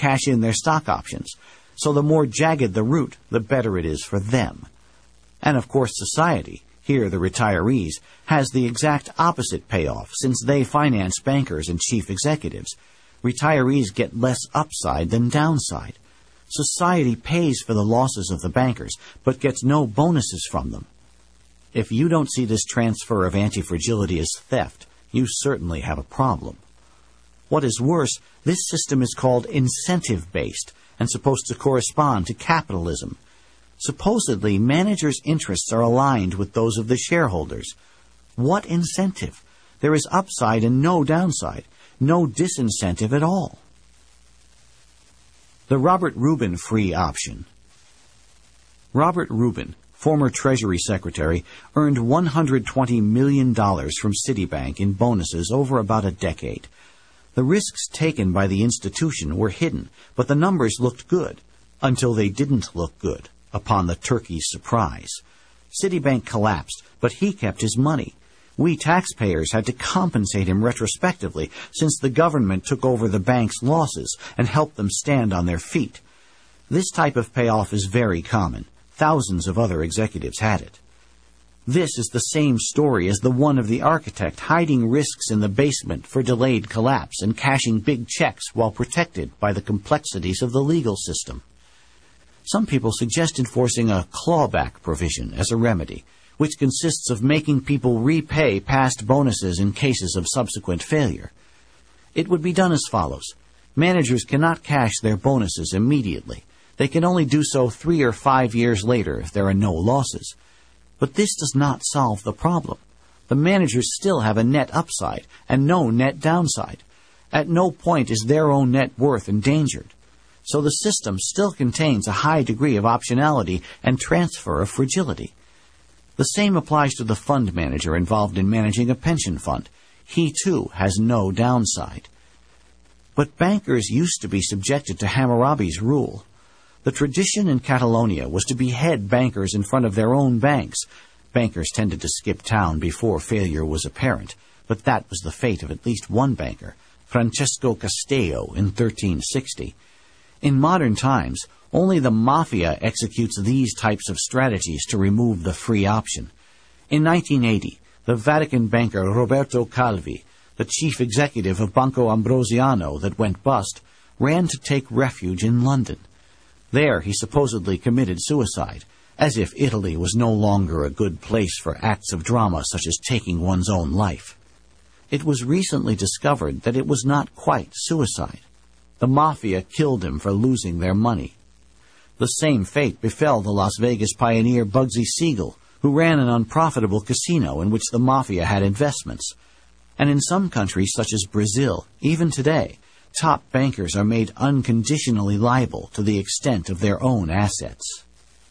cash in their stock options. So the more jagged the route, the better it is for them. And of course society, here the retirees, has the exact opposite payoff since they finance bankers and chief executives. Retirees get less upside than downside. Society pays for the losses of the bankers, but gets no bonuses from them. If you don't see this transfer of anti-fragility as theft, you certainly have a problem. What is worse, this system is called incentive-based and supposed to correspond to capitalism. Supposedly, managers' interests are aligned with those of the shareholders. What incentive? There is upside and no downside, no disincentive at all. The Robert Rubin free option. Robert Rubin, former Treasury Secretary, earned $120 million from Citibank in bonuses over about a decade. The risks taken by the institution were hidden, but the numbers looked good, until they didn't look good, upon the turkey's surprise. Citibank collapsed, but he kept his money. We taxpayers had to compensate him retrospectively since the government took over the bank's losses and helped them stand on their feet. This type of payoff is very common. Thousands of other executives had it. This is the same story as the one of the architect hiding risks in the basement for delayed collapse and cashing big checks while protected by the complexities of the legal system. Some people suggest enforcing a clawback provision as a remedy, which consists of making people repay past bonuses in cases of subsequent failure. It would be done as follows. Managers cannot cash their bonuses immediately. They can only do so 3 or 5 years later if there are no losses. But this does not solve the problem. The managers still have a net upside and no net downside. At no point is their own net worth endangered. So the system still contains a high degree of optionality and transfer of fragility. The same applies to the fund manager involved in managing a pension fund. He, too, has no downside. But bankers used to be subjected to Hammurabi's rule. The tradition in Catalonia was to behead bankers in front of their own banks. Bankers tended to skip town before failure was apparent, but that was the fate of at least one banker, Francesco Castello, in 1360. In modern times, only the mafia executes these types of strategies to remove the free option. In 1980, the Vatican banker Roberto Calvi, the chief executive of Banco Ambrosiano that went bust, ran to take refuge in London. There he supposedly committed suicide, as if Italy was no longer a good place for acts of drama such as taking one's own life. It was recently discovered that it was not quite suicide. The mafia killed him for losing their money. The same fate befell the Las Vegas pioneer Bugsy Siegel, who ran an unprofitable casino in which the mafia had investments. And in some countries, such as Brazil, even today, top bankers are made unconditionally liable to the extent of their own assets.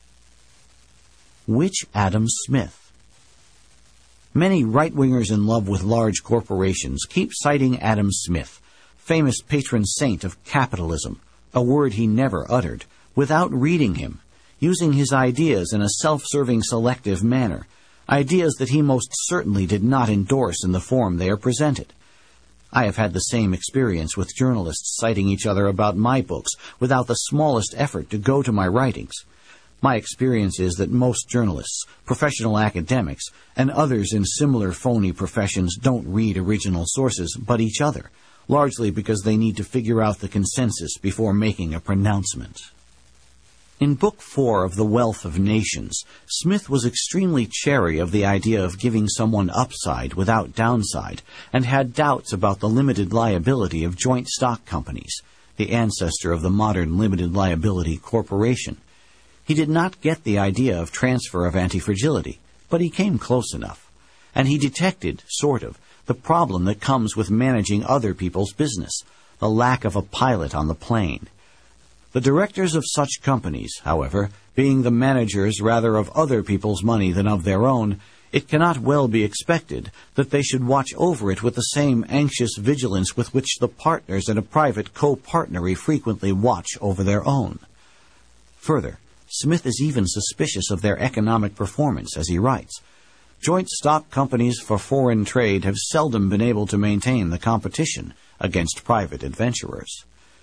Which Adam Smith? Many right-wingers in love with large corporations keep citing Adam Smith, famous patron saint of capitalism, a word he never uttered, without reading him, using his ideas in a self-serving selective manner, ideas that he most certainly did not endorse in the form they are presented. I have had the same experience with journalists citing each other about my books without the smallest effort to go to my writings. My experience is that most journalists, professional academics, and others in similar phony professions don't read original sources but each other, largely because they need to figure out the consensus before making a pronouncement. In Book 4 of The Wealth of Nations, Smith was extremely chary of the idea of giving someone upside without downside, and had doubts about the limited liability of joint stock companies, the ancestor of the modern limited liability corporation. He did not get the idea of transfer of anti-fragility, but he came close enough. And he detected, sort of, the problem that comes with managing other people's business, the lack of a pilot on the plane. The directors of such companies, however, being the managers rather of other people's money than of their own, it cannot well be expected that they should watch over it with the same anxious vigilance with which the partners in a private co-partnery frequently watch over their own. Further, Smith is even suspicious of their economic performance, as he writes. Joint stock companies for foreign trade have seldom been able to maintain the competition against private adventurers.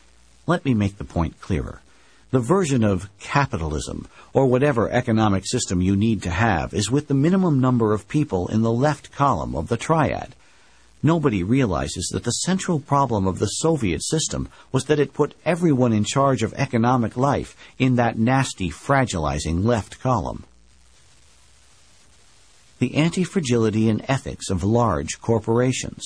Let me make the point clearer. The version of capitalism, or whatever economic system you need to have, is with the minimum number of people in the left column of the triad. Nobody realizes that the central problem of the Soviet system was that it put everyone in charge of economic life in that nasty, fragilizing left column. The anti-fragility and ethics of large corporations.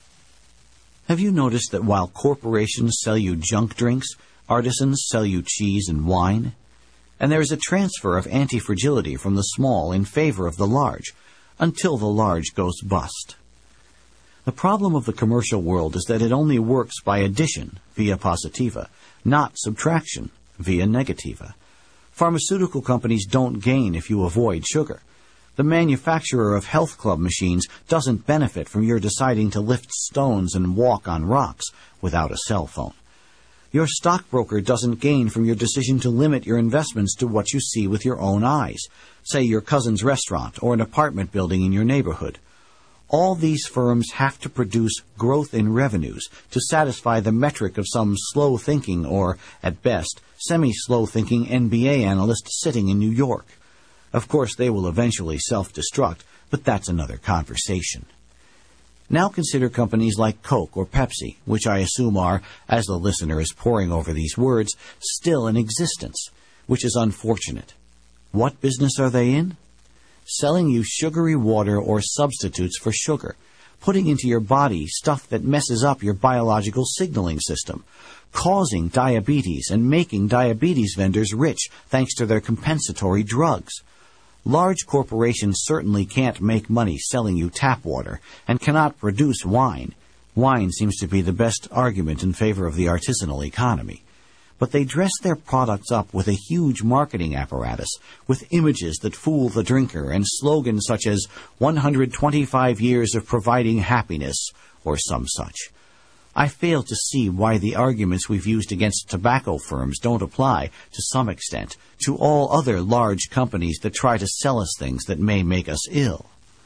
Have you noticed that while corporations sell you junk drinks, artisans sell you cheese and wine? And there is a transfer of anti-fragility from the small in favor of the large, until the large goes bust. The problem of the commercial world is that it only works by addition, via positiva, not subtraction, via negativa. Pharmaceutical companies don't gain if you avoid sugar. The manufacturer of health club machines doesn't benefit from your deciding to lift stones and walk on rocks without a cell phone. Your stockbroker doesn't gain from your decision to limit your investments to what you see with your own eyes, say your cousin's restaurant or an apartment building in your neighborhood. All these firms have to produce growth in revenues to satisfy the metric of some slow-thinking or, at best, semi-slow-thinking NBA analyst sitting in New York. Of course, they will eventually self-destruct, but that's another conversation. Now consider companies like Coke or Pepsi, which I assume are, as the listener is poring over these words, still in existence, which is unfortunate. What business are they in? Selling you sugary water or substitutes for sugar, putting into your body stuff that messes up your biological signaling system, causing diabetes and making diabetes vendors rich thanks to their compensatory drugs. Large corporations certainly can't make money selling you tap water and cannot produce wine. Wine seems to be the best argument in favor of the artisanal economy. But they dress their products up with a huge marketing apparatus, with images that fool the drinker and slogans such as 125 years of providing happiness, or some such. I fail to see why the arguments we've used against tobacco firms don't apply, to some extent, to all other large companies that try to sell us things that may make us ill.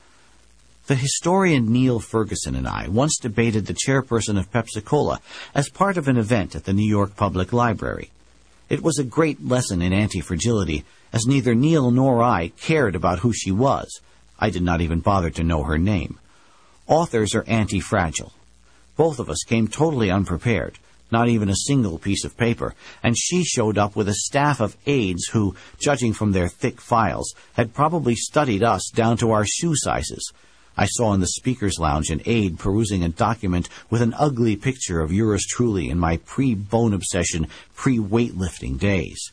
The historian Neil Ferguson and I once debated the chairperson of Pepsi-Cola as part of an event at the New York Public Library. It was a great lesson in anti-fragility, as neither Neil nor I cared about who she was. I did not even bother to know her name. Authors are anti-fragile. Both of us came totally unprepared, not even a single piece of paper, and she showed up with a staff of aides who, judging from their thick files, had probably studied us down to our shoe sizes. I saw in the speaker's lounge an aide perusing a document with an ugly picture of yours truly in my pre-bone obsession, pre-weightlifting days.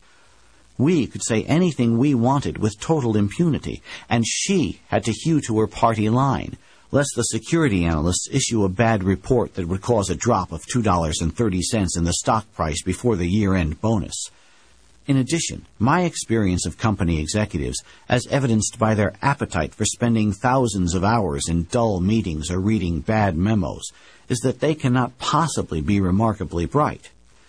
We could say anything we wanted with total impunity, and she had to hew to her party line, lest the security analysts issue a bad report that would cause a drop of $2.30 in the stock price before the year-end bonus. In addition, my experience of company executives, as evidenced by their appetite for spending thousands of hours in dull meetings or reading bad memos, is that they cannot possibly be remarkably bright.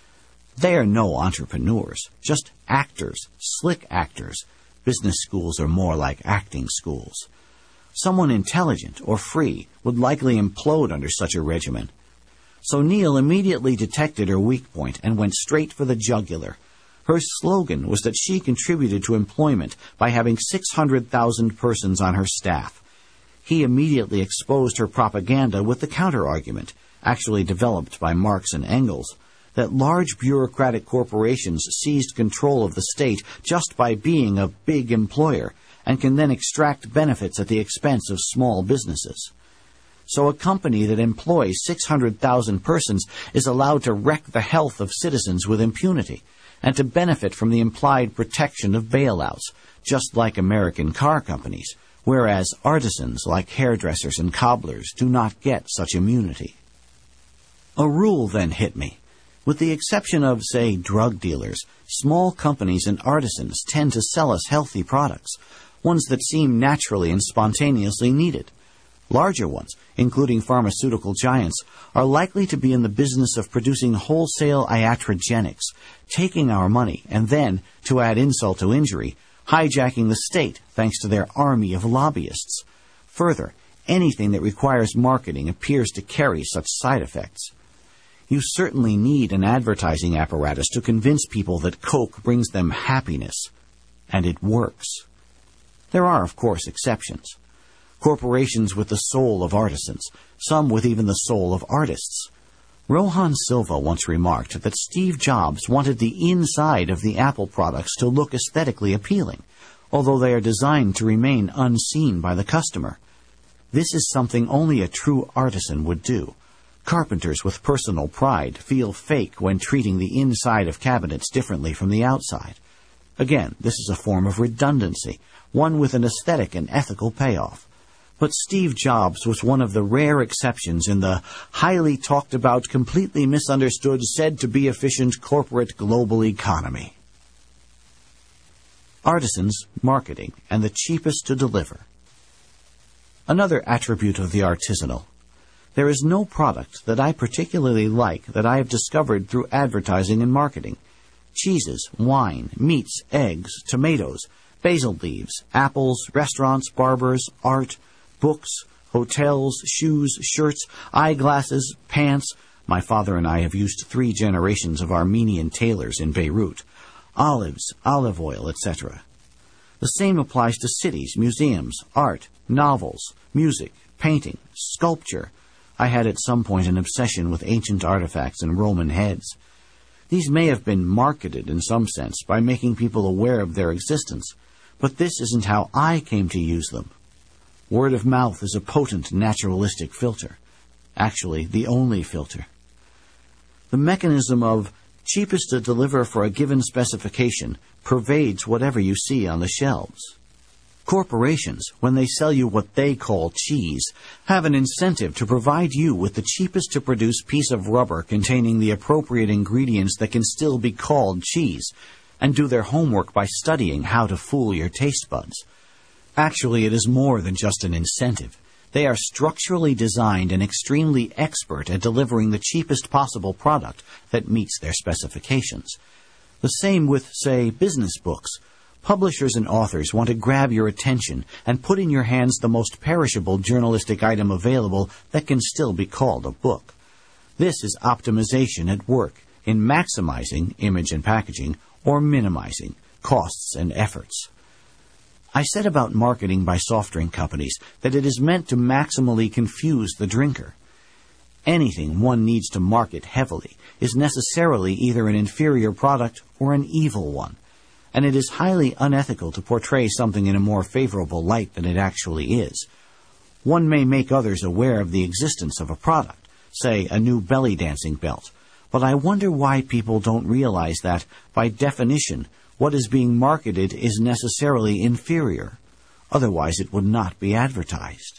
They are no entrepreneurs, just actors, slick actors. Business schools are more like acting schools. Someone intelligent or free would likely implode under such a regimen. So Neil immediately detected her weak point and went straight for the jugular. Her slogan was that she contributed to employment by having 600,000 persons on her staff. He immediately exposed her propaganda with the counter-argument, actually developed by Marx and Engels, that large bureaucratic corporations seized control of the state just by being a big employer and can then extract benefits at the expense of small businesses. So a company that employs 600,000 persons is allowed to wreck the health of citizens with impunity, and to benefit from the implied protection of bailouts, just like American car companies, whereas artisans like hairdressers and cobblers do not get such immunity. A rule then hit me. With the exception of, say, drug dealers, small companies and artisans tend to sell us healthy products, ones that seem naturally and spontaneously needed. Larger ones, including pharmaceutical giants, are likely to be in the business of producing wholesale iatrogenics, taking our money and then, to add insult to injury, hijacking the state thanks to their army of lobbyists. Further, anything that requires marketing appears to carry such side effects. You certainly need an advertising apparatus to convince people that Coke brings them happiness, and it works. There are, of course, exceptions. Corporations with the soul of artisans, some with even the soul of artists. Rohan Silva once remarked that Steve Jobs wanted the inside of the Apple products to look aesthetically appealing, although they are designed to remain unseen by the customer. This is something only a true artisan would do. Carpenters with personal pride feel fake when treating the inside of cabinets differently from the outside. Again, this is a form of redundancy, one with an aesthetic and ethical payoff. But Steve Jobs was one of the rare exceptions in the highly talked about, completely misunderstood, said-to-be efficient corporate global economy. Artisans, marketing, and the cheapest to deliver. Another attribute of the artisanal. There is no product that I particularly like that I have discovered through advertising and marketing. Cheeses, wine, meats, eggs, tomatoes, basil leaves, apples, restaurants, barbers, art, books, hotels, shoes, shirts, eyeglasses, pants. My father and I have used 3 generations of Armenian tailors in Beirut. Olives, olive oil, etc. The same applies to cities, museums, art, novels, music, painting, sculpture. I had at some point an obsession with ancient artifacts and Roman heads. These may have been marketed in some sense by making people aware of their existence, but this isn't how I came to use them. Word of mouth is a potent naturalistic filter. Actually, the only filter. The mechanism of cheapest to deliver for a given specification pervades whatever you see on the shelves. Corporations, when they sell you what they call cheese, have an incentive to provide you with the cheapest to produce piece of rubber containing the appropriate ingredients that can still be called cheese, and do their homework by studying how to fool your taste buds. Actually, it is more than just an incentive. They are structurally designed and extremely expert at delivering the cheapest possible product that meets their specifications. The same with, say, business books. Publishers and authors want to grab your attention and put in your hands the most perishable journalistic item available that can still be called a book. This is optimization at work in maximizing image and packaging or minimizing costs and efforts. I said about marketing by soft drink companies that it is meant to maximally confuse the drinker. Anything one needs to market heavily is necessarily either an inferior product or an evil one, and it is highly unethical to portray something in a more favorable light than it actually is. One may make others aware of the existence of a product, say a new belly dancing belt, but I wonder why people don't realize that, by definition, what is being marketed is necessarily inferior. Otherwise, it would not be advertised.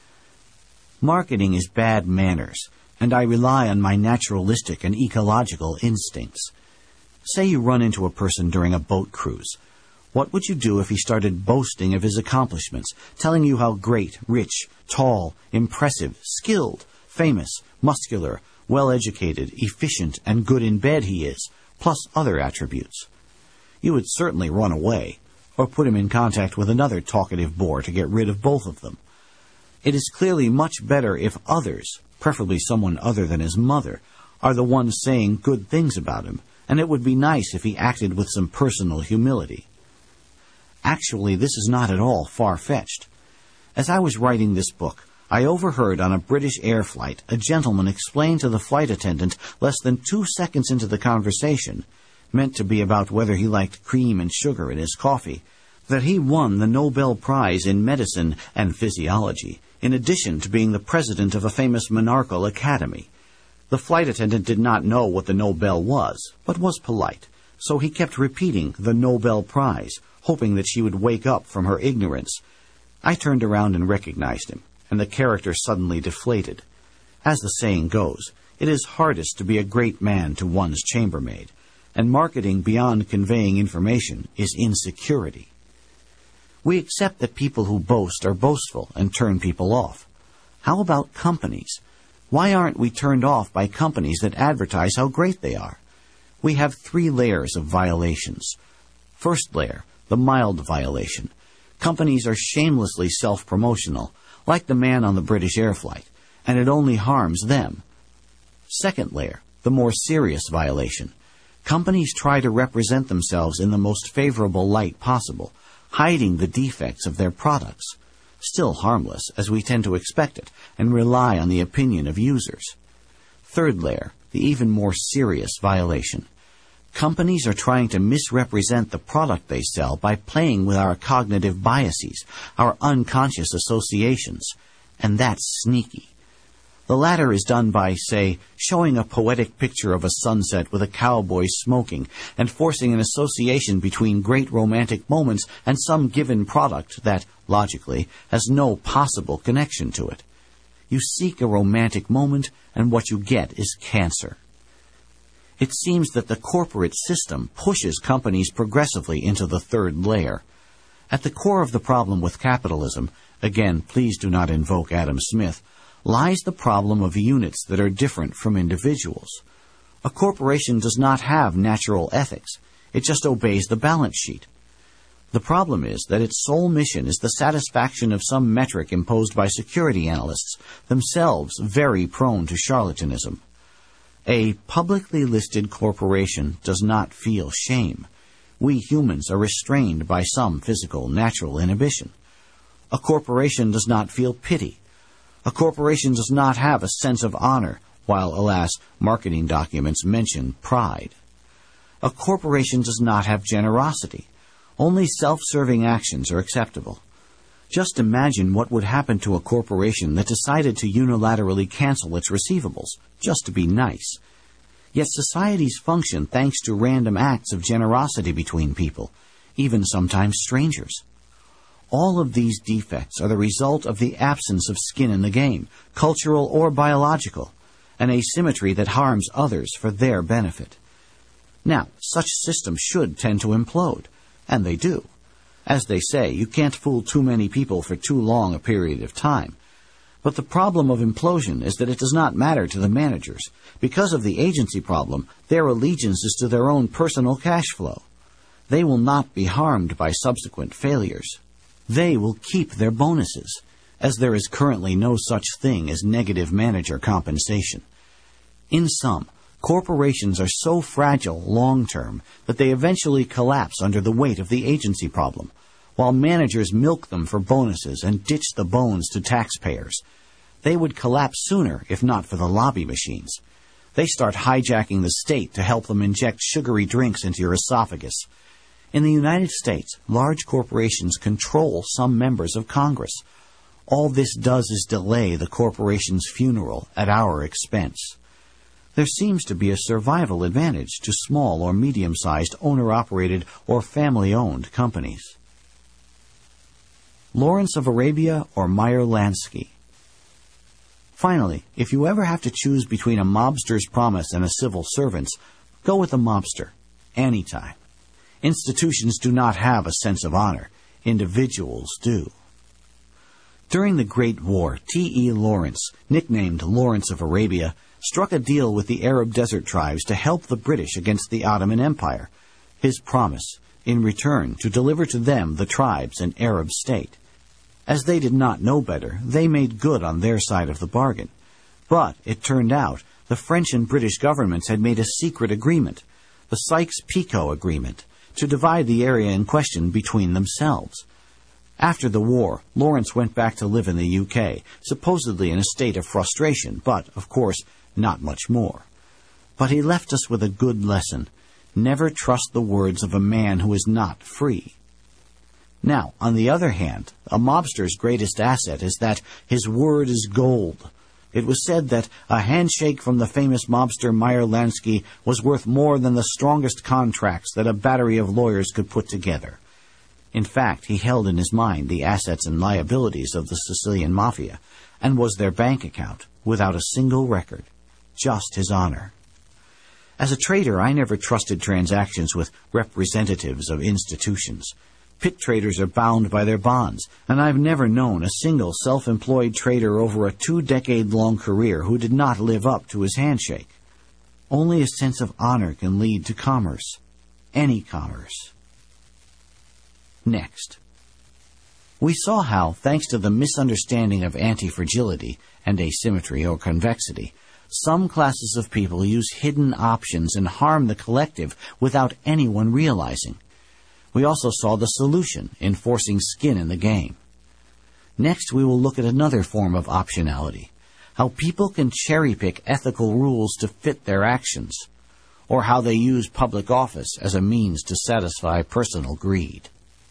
Marketing is bad manners, and I rely on my naturalistic and ecological instincts. Say you run into a person during a boat cruise. What would you do if he started boasting of his accomplishments, telling you how great, rich, tall, impressive, skilled, famous, muscular, well-educated, efficient, and good in bed he is, plus other attributes? You would certainly run away, or put him in contact with another talkative bore to get rid of both of them. It is clearly much better if others, preferably someone other than his mother, are the ones saying good things about him, and it would be nice if he acted with some personal humility. Actually, this is not at all far-fetched. As I was writing this book, I overheard on a British air flight a gentleman explain to the flight attendant less than 2 seconds into the conversation, meant to be about whether he liked cream and sugar in his coffee, that he won the Nobel Prize in Medicine and Physiology, in addition to being the president of a famous monarchical academy. The flight attendant did not know what the Nobel was, but was polite, so he kept repeating the Nobel Prize, hoping that she would wake up from her ignorance. I turned around and recognized him, and the character suddenly deflated. As the saying goes, it is hardest to be a great man to one's chambermaid, and marketing beyond conveying information is insecurity. We accept that people who boast are boastful and turn people off. How about companies? Why aren't we turned off by companies that advertise how great they are? We have 3 layers of violations. First layer, the mild violation. Companies are shamelessly self-promotional, like the man on the British air flight, and it only harms them. Second layer, the more serious violation. Companies try to represent themselves in the most favorable light possible, hiding the defects of their products. Still harmless, as we tend to expect it, and rely on the opinion of users. Third layer, the even more serious violation. Companies are trying to misrepresent the product they sell by playing with our cognitive biases, our unconscious associations, and that's sneaky. The latter is done by, say, showing a poetic picture of a sunset with a cowboy smoking and forcing an association between great romantic moments and some given product that, logically, has no possible connection to it. You seek a romantic moment, and what you get is cancer. It seems that the corporate system pushes companies progressively into the third layer. At the core of the problem with capitalism, again, please do not invoke Adam Smith, lies the problem of units that are different from individuals. A corporation does not have natural ethics. It just obeys the balance sheet. The problem is that its sole mission is the satisfaction of some metric imposed by security analysts, themselves very prone to charlatanism. A publicly listed corporation does not feel shame. We humans are restrained by some physical, natural inhibition. A corporation does not feel pity. A corporation does not have a sense of honor, while, alas, marketing documents mention pride. A corporation does not have generosity. Only self-serving actions are acceptable. Just imagine what would happen to a corporation that decided to unilaterally cancel its receivables, just to be nice. Yet societies function thanks to random acts of generosity between people, even sometimes strangers. All of these defects are the result of the absence of skin in the game, cultural or biological, an asymmetry that harms others for their benefit. Now, such systems should tend to implode, and they do. As they say, you can't fool too many people for too long a period of time. But the problem of implosion is that it does not matter to the managers. Because of the agency problem, their allegiance is to their own personal cash flow. They will not be harmed by subsequent failures. They will keep their bonuses, as there is currently no such thing as negative manager compensation. In sum, corporations are so fragile long-term that they eventually collapse under the weight of the agency problem, while managers milk them for bonuses and ditch the bones to taxpayers. They would collapse sooner if not for the lobby machines. They start hijacking the state to help them inject sugary drinks into your esophagus. In the United States, large corporations control some members of Congress. All this does is delay the corporation's funeral at our expense. There seems to be a survival advantage to small or medium-sized owner-operated or family-owned companies. Lawrence of Arabia or Meyer Lansky. Finally, if you ever have to choose between a mobster's promise and a civil servant's, go with the mobster, anytime. Institutions do not have a sense of honor. Individuals do. During the Great War, T.E. Lawrence, nicknamed Lawrence of Arabia, struck a deal with the Arab desert tribes to help the British against the Ottoman Empire. His promise, in return, to deliver to them, the tribes, an Arab state. As they did not know better, they made good on their side of the bargain. But, it turned out, the French and British governments had made a secret agreement, the Sykes-Picot Agreement, to divide the area in question between themselves. After the war, Lawrence went back to live in the UK, supposedly in a state of frustration, but, of course, not much more. But he left us with a good lesson. Never trust the words of a man who is not free. Now, on the other hand, a mobster's greatest asset is that his word is gold. It was said that a handshake from the famous mobster Meyer Lansky was worth more than the strongest contracts that a battery of lawyers could put together. In fact, he held in his mind the assets and liabilities of the Sicilian Mafia, and was their bank account, without a single record. Just his honor. As a trader, I never trusted transactions with representatives of institutions. Pit traders are bound by their bonds, and I've never known a single self-employed trader over a 2-decade-long career who did not live up to his handshake. Only a sense of honor can lead to commerce. Any commerce. Next. We saw how, thanks to the misunderstanding of anti-fragility and asymmetry or convexity, Some classes of people use hidden options and harm the collective without anyone realizing. We also saw the solution in forcing skin in the game. Next, we will look at another form of optionality, how people can cherry-pick ethical rules to fit their actions, or how they use public office as a means to satisfy personal greed.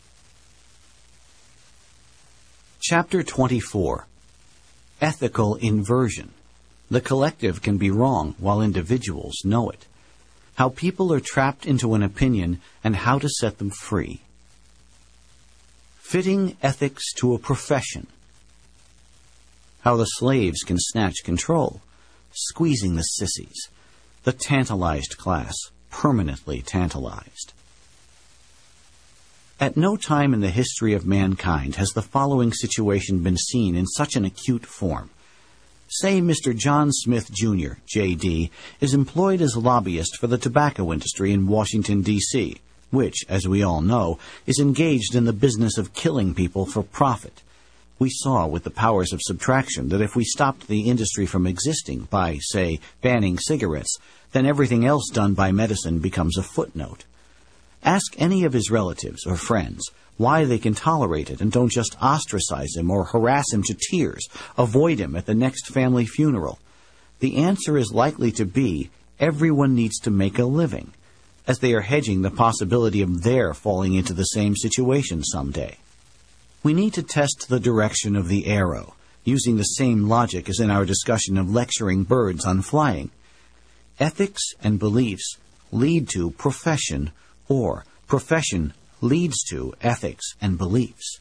Chapter 24. Ethical Inversion. The collective can be wrong while individuals know it. How people are trapped into an opinion and how to set them free. Fitting ethics to a profession. How the slaves can snatch control, squeezing the sissies, the tantalized class, permanently tantalized. At no time in the history of mankind has the following situation been seen in such an acute form. Say Mr. John Smith, Jr., J.D., is employed as lobbyist for the tobacco industry in Washington, D.C., which, as we all know, is engaged in the business of killing people for profit. We saw with the powers of subtraction that if we stopped the industry from existing by, say, banning cigarettes, then everything else done by medicine becomes a footnote. Ask any of his relatives or friends why they can tolerate it and don't just ostracize him or harass him to tears, avoid him at the next family funeral. The answer is likely to be everyone needs to make a living, as they are hedging the possibility of their falling into the same situation someday. We need to test the direction of the arrow, using the same logic as in our discussion of lecturing birds on flying. Ethics and beliefs lead to profession, or profession leads to ethics and beliefs.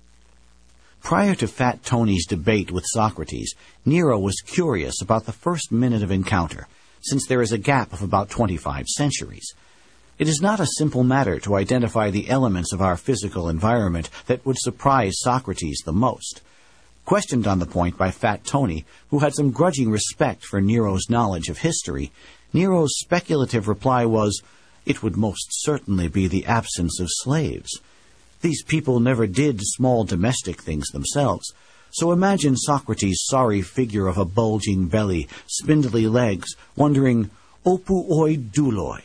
Prior to Fat Tony's debate with Socrates, Nero was curious about the first minute of encounter, since there is a gap of about 25 centuries. It is not a simple matter to identify the elements of our physical environment that would surprise Socrates the most. Questioned on the point by Fat Tony, who had some grudging respect for Nero's knowledge of history, Nero's speculative reply was, "It would most certainly be the absence of slaves. These people never did small domestic things themselves, so imagine Socrates' sorry figure of a bulging belly, spindly legs, wondering, opu oi douloi."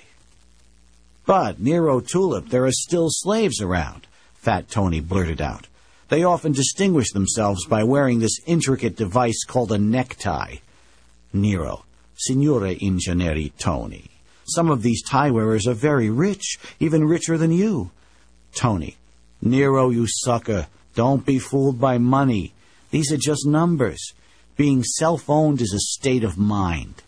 "But, Nero Tulip, there are still slaves around," Fat Tony blurted out. "They often distinguish themselves by wearing this intricate device called a necktie." Nero, "Signore Ingegneri Tony, some of these tie-wearers are very rich, even richer than you." Tony, "Nero, you sucker, don't be fooled by money. These are just numbers. Being self-owned is a state of mind."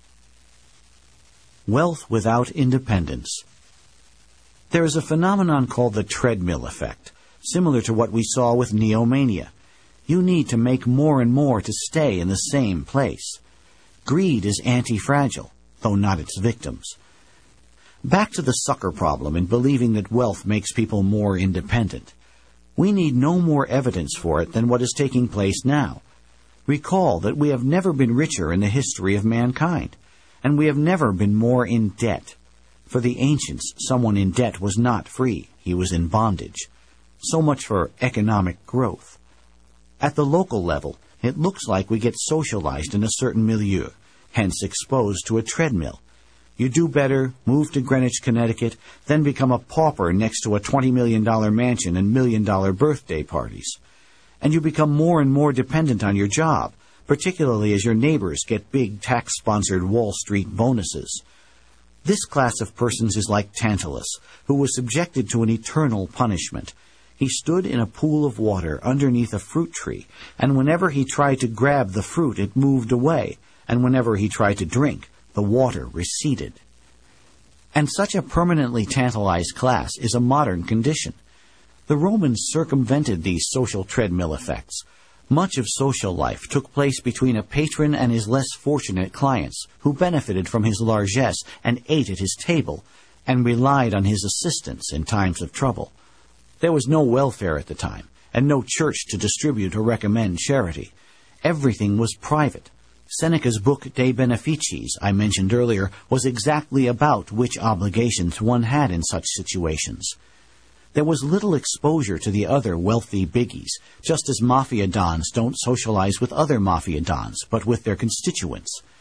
Wealth without independence. There is a phenomenon called the treadmill effect, similar to what we saw with neomania. You need to make more and more to stay in the same place. Greed is anti-fragile, though not its victims. Back to the sucker problem in believing that wealth makes people more independent. We need no more evidence for it than what is taking place now. Recall that we have never been richer in the history of mankind, and we have never been more in debt. For the ancients, someone in debt was not free, he was in bondage. So much for economic growth. At the local level, it looks like we get socialized in a certain milieu, hence exposed to a treadmill. You do better, move to Greenwich, Connecticut, then become a pauper next to a $20 million mansion and $1 million birthday parties. And you become more and more dependent on your job, particularly as your neighbors get big tax-sponsored Wall Street bonuses. This class of persons is like Tantalus, who was subjected to an eternal punishment. He stood in a pool of water underneath a fruit tree, and whenever he tried to grab the fruit, it moved away, and whenever he tried to drink, the water receded. And such a permanently tantalized class is a modern condition. The Romans circumvented these social treadmill effects. Much of social life took place between a patron and his less fortunate clients, who benefited from his largesse and ate at his table, and relied on his assistance in times of trouble. There was no welfare at the time, and no church to distribute or recommend charity. Everything was private. Seneca's book De Beneficiis, I mentioned earlier, was exactly about which obligations one had in such situations. There was little exposure to the other wealthy biggies, just as mafia dons don't socialize with other mafia dons, but with their constituents.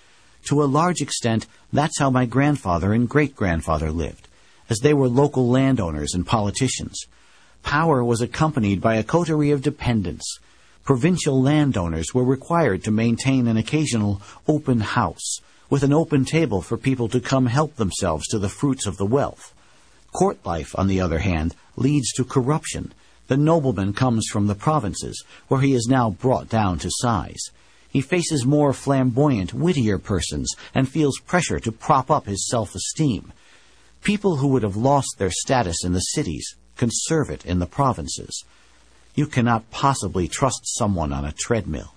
To a large extent, that's how my grandfather and great-grandfather lived, as they were local landowners and politicians. Power was accompanied by a coterie of dependents. Provincial landowners were required to maintain an occasional open house, with an open table for people to come help themselves to the fruits of the wealth. Court life, on the other hand, leads to corruption. The nobleman comes from the provinces, where he is now brought down to size. He faces more flamboyant, wittier persons, and feels pressure to prop up his self-esteem. People who would have lost their status in the cities conserve it in the provinces. You cannot possibly trust someone on a treadmill.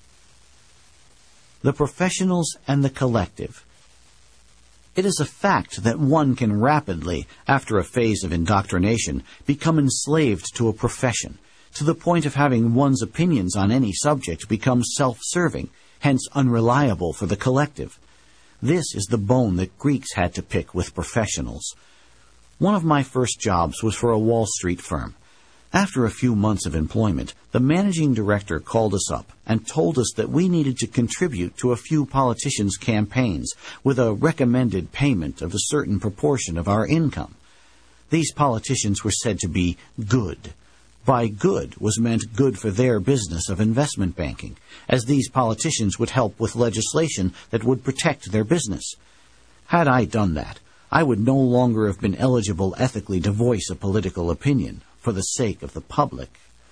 The professionals and the collective. It is a fact that one can rapidly, after a phase of indoctrination, become enslaved to a profession, to the point of having one's opinions on any subject become self-serving, hence unreliable for the collective. This is the bone that Greeks had to pick with professionals. One of my first jobs was for a Wall Street firm. After a few months of employment, the managing director called us up and told us that we needed to contribute to a few politicians' campaigns with a recommended payment of a certain proportion of our income. These politicians were said to be good. By good was meant good for their business of investment banking, as these politicians would help with legislation that would protect their business. Had I done that, I would no longer have been eligible ethically to voice a political opinion for the sake of the public.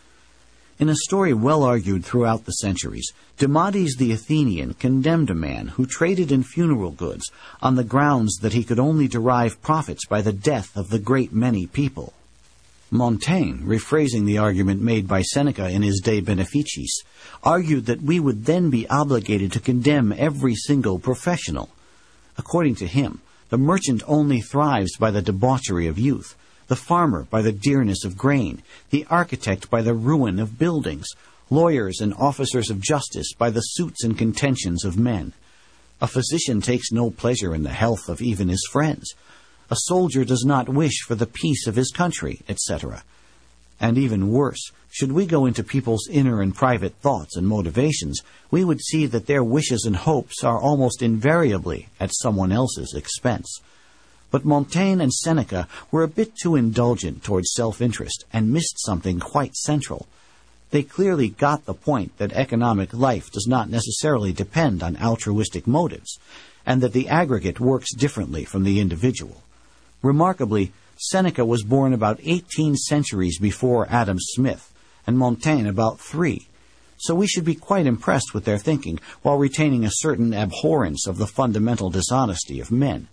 In a story well argued throughout the centuries, Demades the Athenian condemned a man who traded in funeral goods on the grounds that he could only derive profits by the death of the great many people. Montaigne, rephrasing the argument made by Seneca in his De Beneficiis, argued that we would then be obligated to condemn every single professional. According to him, the merchant only thrives by the debauchery of youth, the farmer by the dearness of grain, the architect by the ruin of buildings, lawyers and officers of justice by the suits and contentions of men. A physician takes no pleasure in the health of even his friends. A soldier does not wish for the peace of his country, etc. And even worse, should we go into people's inner and private thoughts and motivations, we would see that their wishes and hopes are almost invariably at someone else's expense. But Montaigne and Seneca were a bit too indulgent towards self-interest and missed something quite central. They clearly got the point that economic life does not necessarily depend on altruistic motives, and that the aggregate works differently from the individual. Remarkably, Seneca was born about 18 centuries before Adam Smith, and Montaigne about 3. So we should be quite impressed with their thinking, while retaining a certain abhorrence of the fundamental dishonesty of men.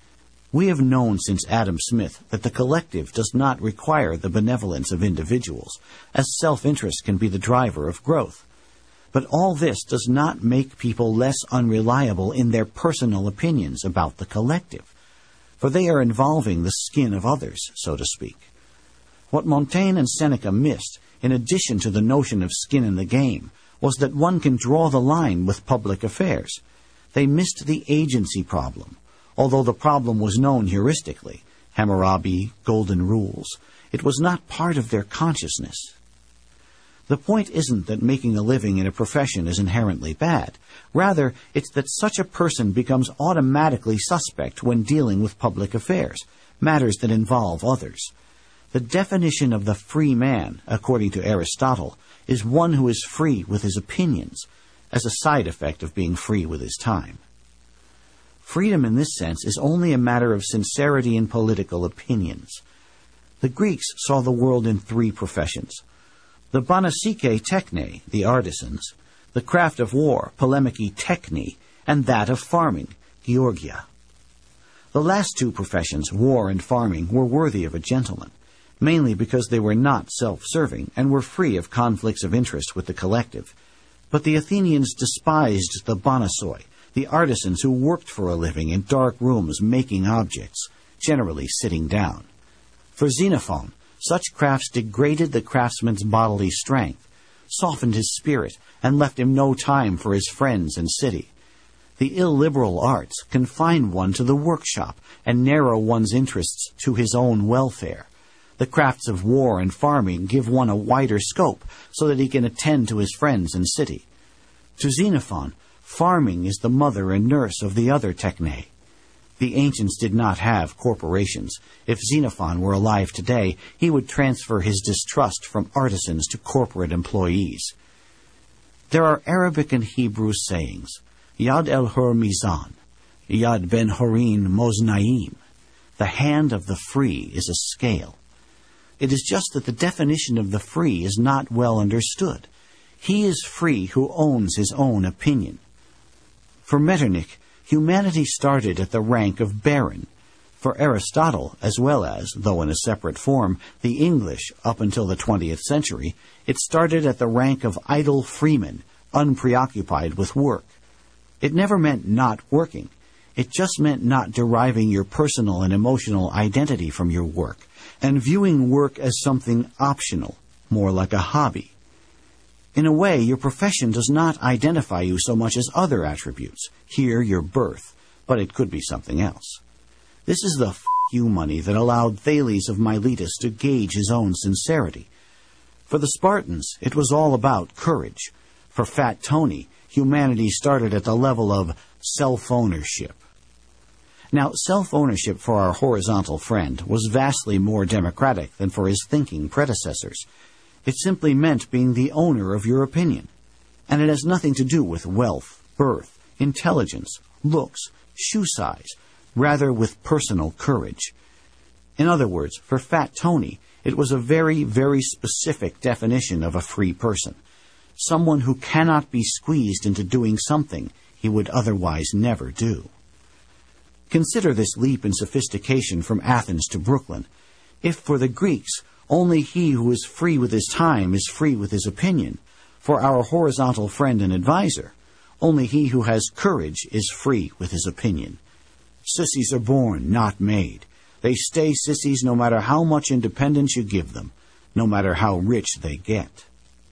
We have known since Adam Smith that the collective does not require the benevolence of individuals, as self-interest can be the driver of growth. But all this does not make people less unreliable in their personal opinions about the collective, for they are involving the skin of others, so to speak. What Montaigne and Seneca missed, in addition to the notion of skin in the game, was that one can draw the line with public affairs. They missed the agency problem. Although the problem was known heuristically, Hammurabi, golden rules, it was not part of their consciousness. The point isn't that making a living in a profession is inherently bad. Rather, it's that such a person becomes automatically suspect when dealing with public affairs, matters that involve others. The definition of the free man, according to Aristotle, is one who is free with his opinions, as a side effect of being free with his time. Freedom in this sense is only a matter of sincerity in political opinions. The Greeks saw the world in 3 professions: the banasike techne, the artisans, the craft of war, polemiki techni, and that of farming, georgia. The last 2 professions, war and farming, were worthy of a gentleman, mainly because they were not self-serving and were free of conflicts of interest with the collective. But the Athenians despised the banasoi, the artisans who worked for a living in dark rooms making objects, generally sitting down. For Xenophon, such crafts degraded the craftsman's bodily strength, softened his spirit, and left him no time for his friends and city. The illiberal arts confine one to the workshop and narrow one's interests to his own welfare. The crafts of war and farming give one a wider scope so that he can attend to his friends and city. To Xenophon, Farming is the mother and nurse of the other techne. The ancients did not have corporations. If Xenophon were alive today, he would transfer his distrust from artisans to corporate employees. There are Arabic and Hebrew sayings, Yad el-Hur Mizan, Yad ben-Horin Moznaim. The hand of the free is a scale. It is just that the definition of the free is not well understood. He is free who owns his own opinion. For Metternich, humanity started at the rank of baron. For Aristotle, as well as, though in a separate form, the English up until the 20th century, it started at the rank of idle freeman, unpreoccupied with work. It never meant not working. It just meant not deriving your personal and emotional identity from your work, and viewing work as something optional, more like a hobby. In a way, your profession does not identify you so much as other attributes. Here, your birth, but it could be something else. This is the you money that allowed Thales of Miletus to gauge his own sincerity. For the Spartans, it was all about courage. For Fat Tony, humanity started at the level of self-ownership. Now, self-ownership for our horizontal friend was vastly more democratic than for his thinking predecessors. It simply meant being the owner of your opinion. And it has nothing to do with wealth, birth, intelligence, looks, shoe size, rather with personal courage. In other words, for Fat Tony, it was a very, very specific definition of a free person. Someone who cannot be squeezed into doing something he would otherwise never do. Consider this leap in sophistication from Athens to Brooklyn. If for the Greeks, only he who is free with his time is free with his opinion, for our horizontal friend and advisor, only he who has courage is free with his opinion. Sissies are born, not made. They stay sissies no matter how much independence you give them, no matter how rich they get.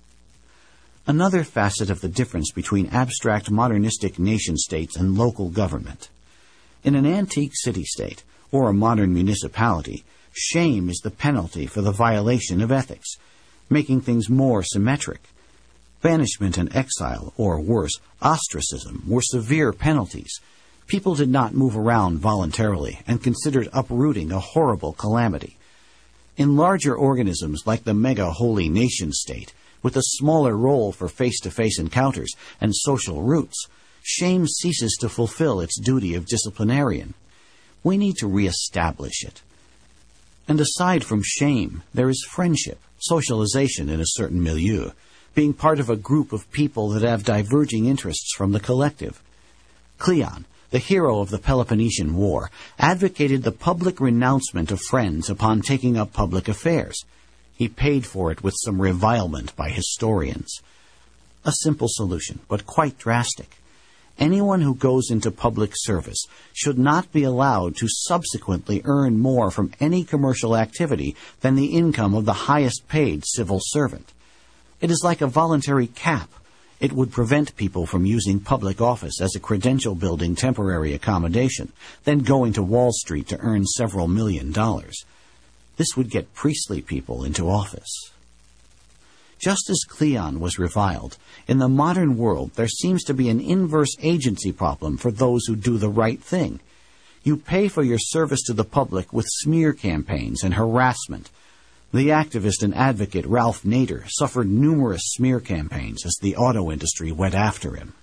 Another facet of the difference between abstract modernistic nation-states and local government. In an antique city-state, or a modern municipality, shame is the penalty for the violation of ethics, making things more symmetric. Banishment and exile, or worse, ostracism, were severe penalties. People did not move around voluntarily and considered uprooting a horrible calamity. In larger organisms like the mega-holy nation-state, with a smaller role for face-to-face encounters and social roots, shame ceases to fulfill its duty of disciplinarian. We need to reestablish it. And aside from shame, there is friendship, socialization in a certain milieu, being part of a group of people that have diverging interests from the collective. Cleon, the hero of the Peloponnesian War, advocated the public renouncement of friends upon taking up public affairs. He paid for it with some revilement by historians. A simple solution, but quite drastic. Anyone who goes into public service should not be allowed to subsequently earn more from any commercial activity than the income of the highest paid civil servant. It is like a voluntary cap. It would prevent people from using public office as a credential-building temporary accommodation, then going to Wall Street to earn several $1 million. This would get priestly people into office. Just as Cleon was reviled, in the modern world there seems to be an inverse agency problem for those who do the right thing. You pay for your service to the public with smear campaigns and harassment. The activist and advocate Ralph Nader suffered numerous smear campaigns as the auto industry went after him.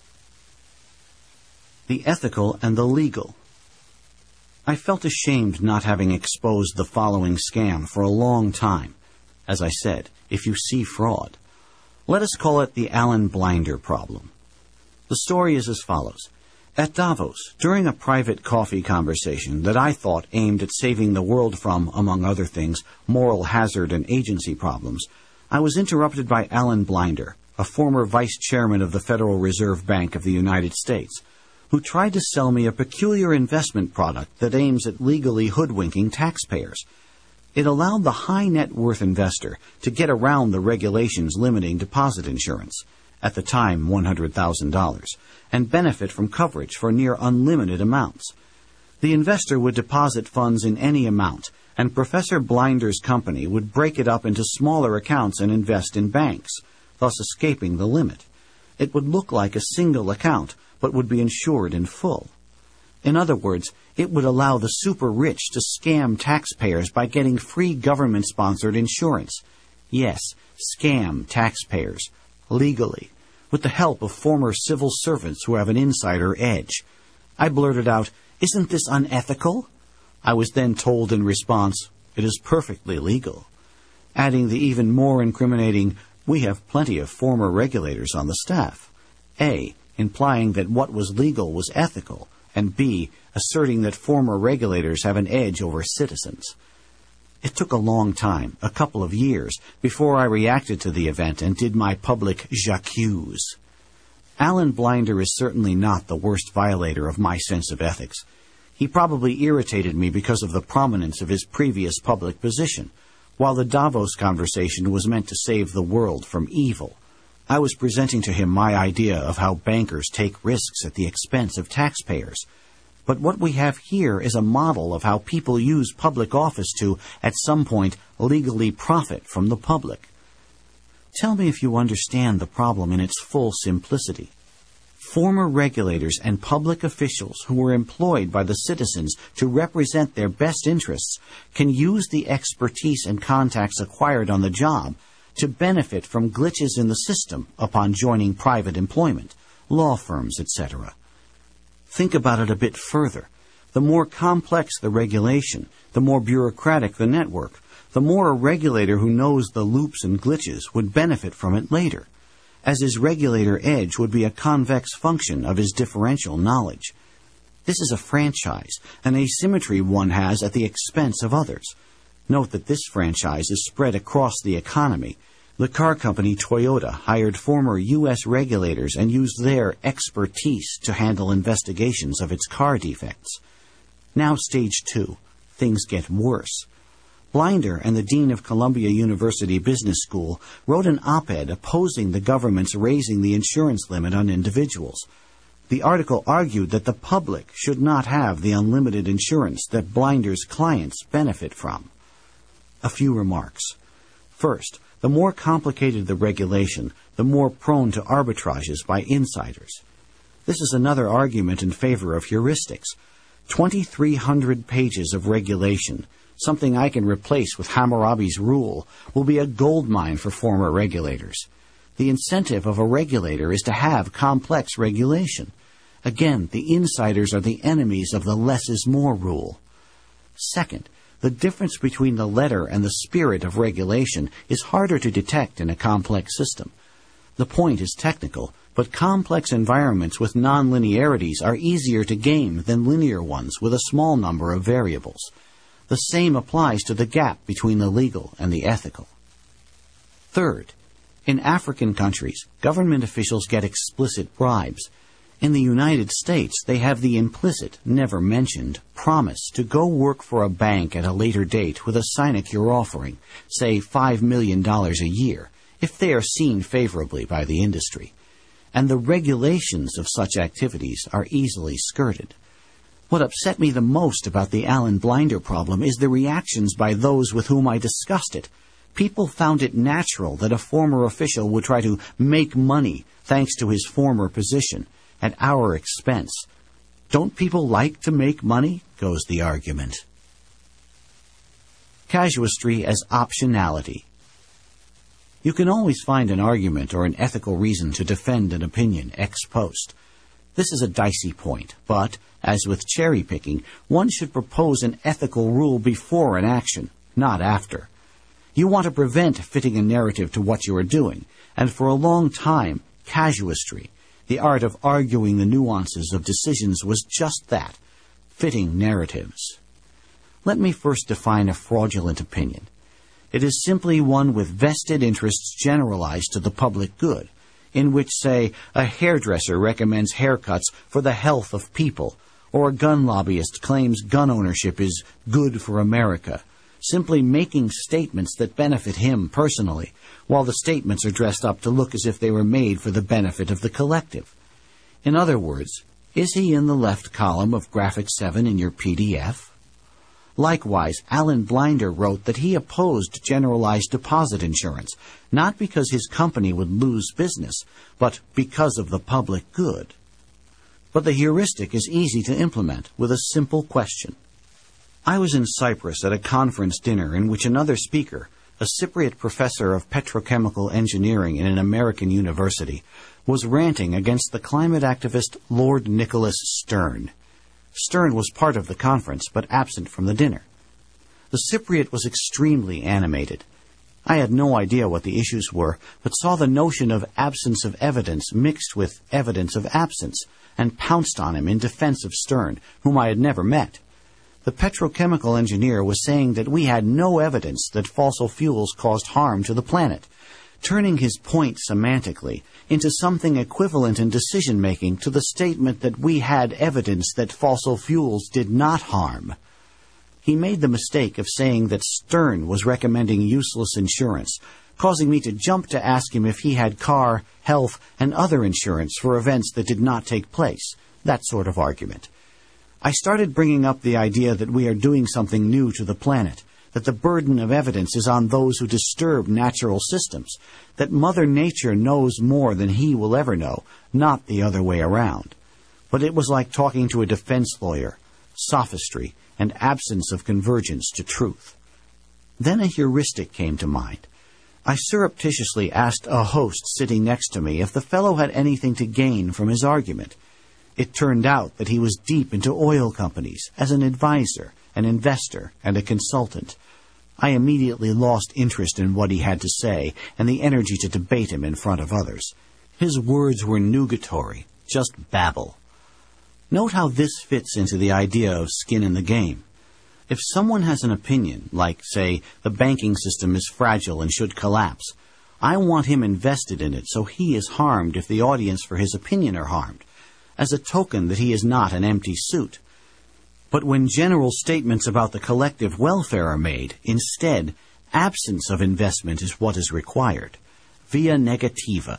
The ethical and the legal. I felt ashamed not having exposed the following scam for a long time. As I said, if you see fraud. Let us call it the Alan Blinder problem. The story is as follows. At Davos, during a private coffee conversation that I thought aimed at saving the world from, among other things, moral hazard and agency problems, I was interrupted by Alan Blinder, a former vice chairman of the Federal Reserve Bank of the United States, who tried to sell me a peculiar investment product that aims at legally hoodwinking taxpayers. It allowed the high-net-worth investor to get around the regulations limiting deposit insurance, at the time $100,000, and benefit from coverage for near unlimited amounts. The investor would deposit funds in any amount, and Professor Blinder's company would break it up into smaller accounts and invest in banks, thus escaping the limit. It would look like a single account, but would be insured in full. In other words, it would allow the super-rich to scam taxpayers by getting free government-sponsored insurance. Yes, scam taxpayers, legally, with the help of former civil servants who have an insider edge. I blurted out, "Isn't this unethical?" I was then told in response, "It is perfectly legal," adding the even more incriminating, "We have plenty of former regulators on the staff," A, implying that what was legal was ethical, and B, asserting that former regulators have an edge over citizens. It took a long time, a couple of years, before I reacted to the event and did my public j'accuse. Alan Blinder is certainly not the worst violator of my sense of ethics. He probably irritated me because of the prominence of his previous public position. While the Davos conversation was meant to save the world from evil, I was presenting to him my idea of how bankers take risks at the expense of taxpayers. But what we have here is a model of how people use public office to, at some point, legally profit from the public. Tell me if you understand the problem in its full simplicity. Former regulators and public officials who were employed by the citizens to represent their best interests can use the expertise and contacts acquired on the job to benefit from glitches in the system upon joining private employment, law firms, etc. Think about it a bit further. The more complex the regulation, the more bureaucratic the network, the more a regulator who knows the loops and glitches would benefit from it later, as his regulator edge would be a convex function of his differential knowledge. This is a franchise, an asymmetry one has at the expense of others. Note that this franchise is spread across the economy. The car company Toyota hired former U.S. regulators and used their expertise to handle investigations of its car defects. Now stage 2. Things get worse. Blinder and the dean of Columbia University Business School wrote an op-ed opposing the government's raising the insurance limit on individuals. The article argued that the public should not have the unlimited insurance that Blinder's clients benefit from. A few remarks. First, the more complicated the regulation, the more prone to arbitrages by insiders. This is another argument in favor of heuristics. 2,300 pages of regulation, something I can replace with Hammurabi's rule, will be a goldmine for former regulators. The incentive of a regulator is to have complex regulation. Again, the insiders are the enemies of the less is more rule. Second, the difference between the letter and the spirit of regulation is harder to detect in a complex system. The point is technical, but complex environments with nonlinearities are easier to game than linear ones with a small number of variables. The same applies to the gap between the legal and the ethical. Third, in African countries, government officials get explicit bribes. In the United States, they have the implicit, never mentioned, promise to go work for a bank at a later date with a sinecure offering, say $5 million a year, if they are seen favorably by the industry. And the regulations of such activities are easily skirted. What upset me the most about the Alan Blinder problem is the reactions by those with whom I discussed it. People found it natural that a former official would try to make money thanks to his former position, at our expense. Don't people like to make money? Goes the argument. Casuistry as optionality. You can always find an argument or an ethical reason to defend an opinion ex post. This is a dicey point, but, as with cherry-picking, one should propose an ethical rule before an action, not after. You want to prevent fitting a narrative to what you are doing, and for a long time, casuistry, the art of arguing the nuances of decisions, was just that, fitting narratives. Let me first define a fraudulent opinion. It is simply one with vested interests generalized to the public good, in which, say, a hairdresser recommends haircuts for the health of people, or a gun lobbyist claims gun ownership is good for America, simply making statements that benefit him personally, while the statements are dressed up to look as if they were made for the benefit of the collective. In other words, is he in the left column of Graphic 7 in your PDF? Likewise, Alan Blinder wrote that he opposed generalized deposit insurance, not because his company would lose business, but because of the public good. But the heuristic is easy to implement with a simple question. I was in Cyprus at a conference dinner in which another speaker, a Cypriot professor of petrochemical engineering in an American university, was ranting against the climate activist Lord Nicholas Stern. Stern was part of the conference, but absent from the dinner. The Cypriot was extremely animated. I had no idea what the issues were, but saw the notion of absence of evidence mixed with evidence of absence, and pounced on him in defense of Stern, whom I had never met. The petrochemical engineer was saying that we had no evidence that fossil fuels caused harm to the planet, turning his point semantically into something equivalent in decision-making to the statement that we had evidence that fossil fuels did not harm. He made the mistake of saying that Stern was recommending useless insurance, causing me to jump to ask him if he had car, health, and other insurance for events that did not take place, that sort of argument. I started bringing up the idea that we are doing something new to the planet, that the burden of evidence is on those who disturb natural systems, that Mother Nature knows more than he will ever know, not the other way around. But it was like talking to a defense lawyer, sophistry, and absence of convergence to truth. Then a heuristic came to mind. I surreptitiously asked a host sitting next to me if the fellow had anything to gain from his argument. It turned out that he was deep into oil companies as an advisor, an investor, and a consultant. I immediately lost interest in what he had to say and the energy to debate him in front of others. His words were nugatory, just babble. Note how this fits into the idea of skin in the game. If someone has an opinion, like, say, the banking system is fragile and should collapse, I want him invested in it so he is harmed if the audience for his opinion are harmed, as a token that he is not an empty suit. But when general statements about the collective welfare are made, instead, absence of investment is what is required, via negativa.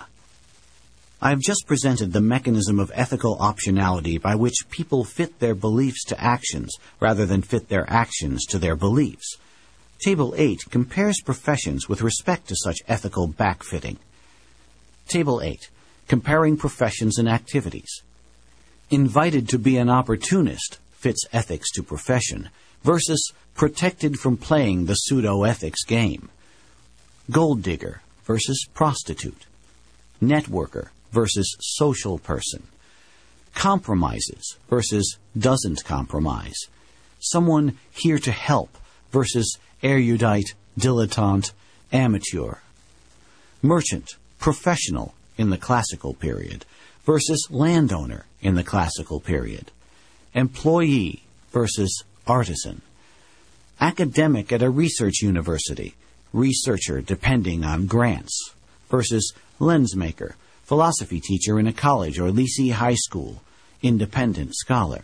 I have just presented the mechanism of ethical optionality by which people fit their beliefs to actions rather than fit their actions to their beliefs. Table 8 compares professions with respect to such ethical backfitting. Table 8. Comparing professions and activities. Invited to be an opportunist fits ethics to profession, versus protected from playing the pseudo-ethics game. Gold digger versus prostitute. Networker versus social person. Compromises versus doesn't compromise. Someone here to help versus erudite, dilettante, amateur. Merchant, professional in the classical period versus landowner in the classical period. Employee versus artisan. Academic at a research university, researcher depending on grants, versus lensmaker, philosophy teacher in a college or lycée high school, independent scholar.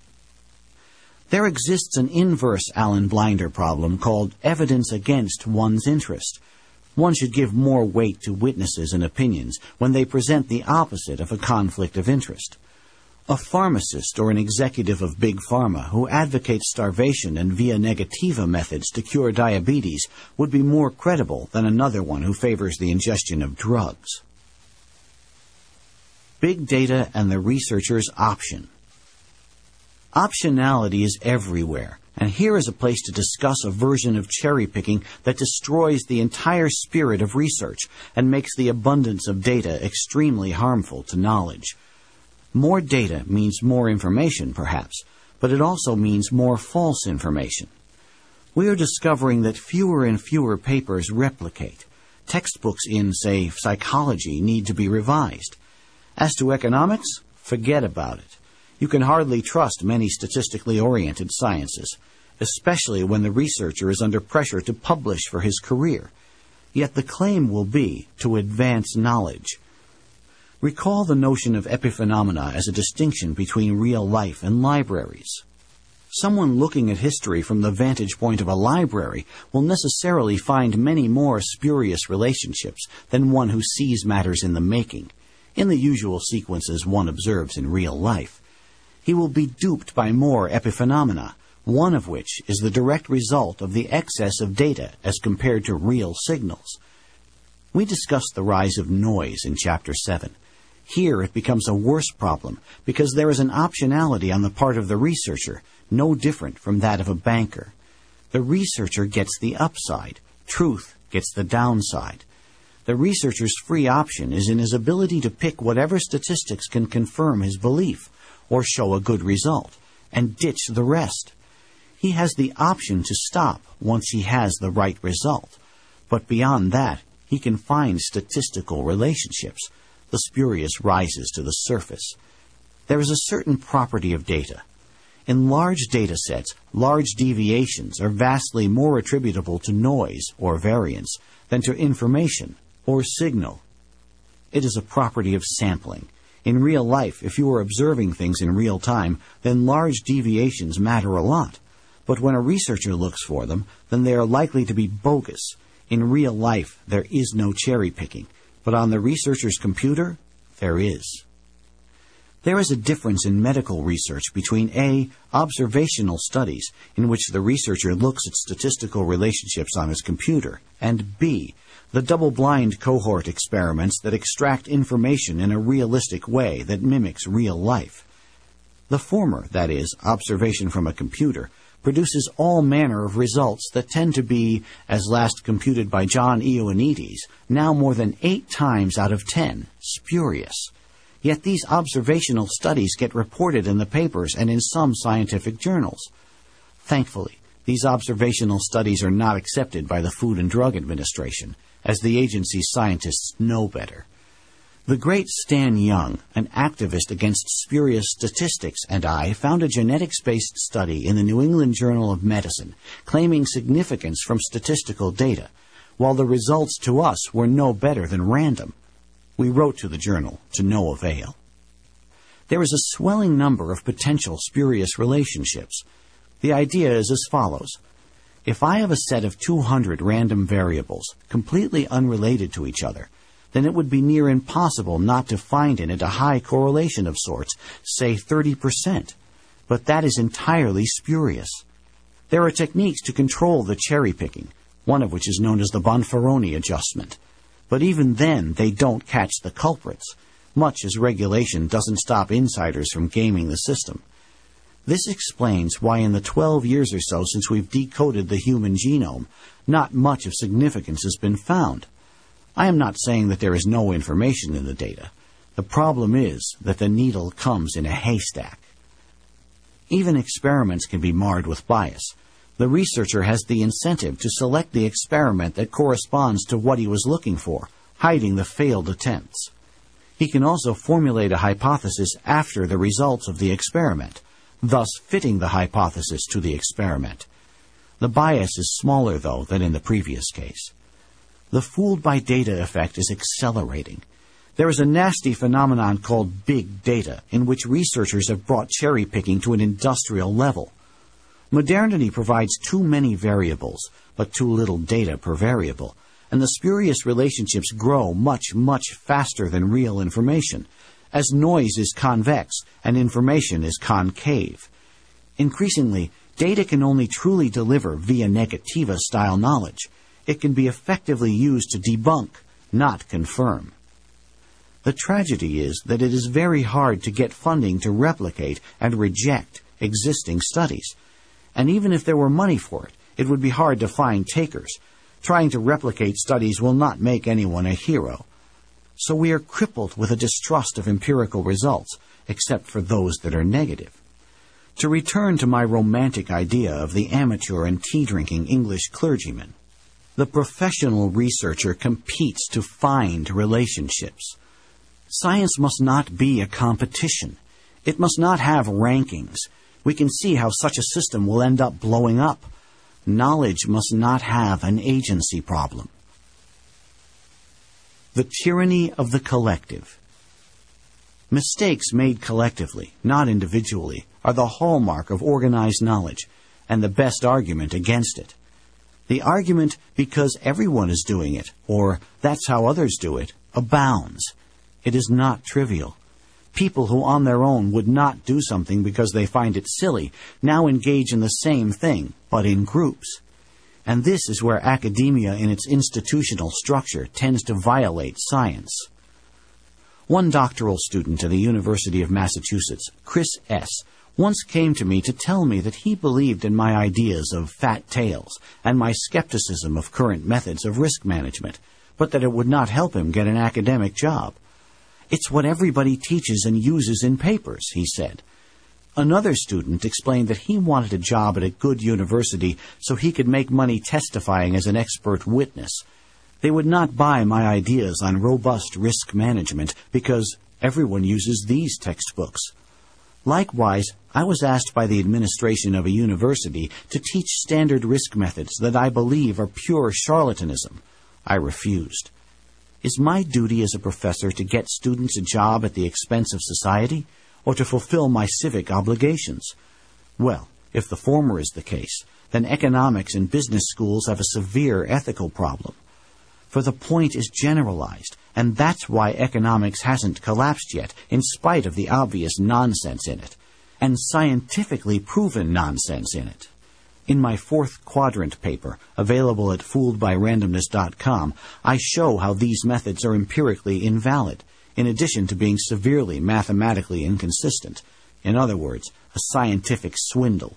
There exists an inverse Alan Blinder problem called evidence against one's interest. One should give more weight to witnesses and opinions when they present the opposite of a conflict of interest. A pharmacist or an executive of Big Pharma who advocates starvation and via negativa methods to cure diabetes would be more credible than another one who favors the ingestion of drugs. Big data and the researcher's option. Optionality is everywhere, and here is a place to discuss a version of cherry-picking that destroys the entire spirit of research and makes the abundance of data extremely harmful to knowledge. More data means more information, perhaps, but it also means more false information. We are discovering that fewer and fewer papers replicate. Textbooks in, say, psychology need to be revised. As to economics, forget about it. You can hardly trust many statistically oriented sciences, especially when the researcher is under pressure to publish for his career. Yet the claim will be to advance knowledge. Recall the notion of epiphenomena as a distinction between real life and libraries. Someone looking at history from the vantage point of a library will necessarily find many more spurious relationships than one who sees matters in the making, in the usual sequences one observes in real life. He will be duped by more epiphenomena, one of which is the direct result of the excess of data as compared to real signals. We discussed the rise of noise in Chapter 7. Here it becomes a worse problem because there is an optionality on the part of the researcher, no different from that of a banker. The researcher gets the upside. Truth gets the downside. The researcher's free option is in his ability to pick whatever statistics can confirm his belief or show a good result, and ditch the rest. He has the option to stop once he has the right result. But beyond that, he can find statistical relationships. The spurious rises to the surface. There is a certain property of data. In large data sets, large deviations are vastly more attributable to noise or variance than to information or signal. It is a property of sampling. In real life, if you are observing things in real time, then large deviations matter a lot. But when a researcher looks for them, then they are likely to be bogus. In real life, there is no cherry picking. But on the researcher's computer, there is. There is a difference in medical research between A, observational studies, in which the researcher looks at statistical relationships on his computer, and B, the double-blind cohort experiments that extract information in a realistic way that mimics real life. The former, that is, observation from a computer, produces all manner of results that tend to be, as last computed by John Ioannidis, now more than 8 times out of 10, spurious. Yet these observational studies get reported in the papers and in some scientific journals. Thankfully, these observational studies are not accepted by the Food and Drug Administration, as the agency's scientists know better. The great Stan Young, an activist against spurious statistics, and I found a genetics-based study in the New England Journal of Medicine claiming significance from statistical data, while the results to us were no better than random. We wrote to the journal to no avail. There is a swelling number of potential spurious relationships. The idea is as follows. If I have a set of 200 random variables, completely unrelated to each other, then it would be near impossible not to find in it a high correlation of sorts, say 30%. But that is entirely spurious. There are techniques to control the cherry-picking, one of which is known as the Bonferroni adjustment. But even then, they don't catch the culprits, much as regulation doesn't stop insiders from gaming the system. This explains why in the 12 years or so since we've decoded the human genome, not much of significance has been found. I am not saying that there is no information in the data. The problem is that the needle comes in a haystack. Even experiments can be marred with bias. The researcher has the incentive to select the experiment that corresponds to what he was looking for, hiding the failed attempts. He can also formulate a hypothesis after the results of the experiment, thus fitting the hypothesis to the experiment. The bias is smaller, though, than in the previous case. The fooled by data effect is accelerating. There is a nasty phenomenon called big data, in which researchers have brought cherry-picking to an industrial level. Modernity provides too many variables, but too little data per variable, and the spurious relationships grow much, much faster than real information, as noise is convex and information is concave. Increasingly, data can only truly deliver via negativa-style knowledge. It can be effectively used to debunk, not confirm. The tragedy is that it is very hard to get funding to replicate and reject existing studies. And even if there were money for it, it would be hard to find takers. Trying to replicate studies will not make anyone a hero. So we are crippled with a distrust of empirical results, except for those that are negative. To return to my romantic idea of the amateur and tea-drinking English clergyman, the professional researcher competes to find relationships. Science must not be a competition. It must not have rankings. We can see how such a system will end up blowing up. Knowledge must not have an agency problem. The tyranny of the collective. Mistakes made collectively, not individually, are the hallmark of organized knowledge, and the best argument against it. The argument, because everyone is doing it, or that's how others do it, abounds. It is not trivial. People who on their own would not do something because they find it silly now engage in the same thing, but in groups. And this is where academia in its institutional structure tends to violate science. One doctoral student at the University of Massachusetts, Chris S., once came to me to tell me that he believed in my ideas of fat tails and my skepticism of current methods of risk management, but that it would not help him get an academic job. It's what everybody teaches and uses in papers, he said. Another student explained that he wanted a job at a good university so he could make money testifying as an expert witness. They would not buy my ideas on robust risk management because everyone uses these textbooks. Likewise, I was asked by the administration of a university to teach standard risk methods that I believe are pure charlatanism. I refused. Is my duty as a professor to get students a job at the expense of society, or to fulfill my civic obligations? Well, if the former is the case, then economics and business schools have a severe ethical problem. For the point is generalized, and that's why economics hasn't collapsed yet, in spite of the obvious nonsense in it, and scientifically proven nonsense in it. In my fourth quadrant paper, available at fooledbyrandomness.com, I show how these methods are empirically invalid, in addition to being severely mathematically inconsistent. In other words, a scientific swindle.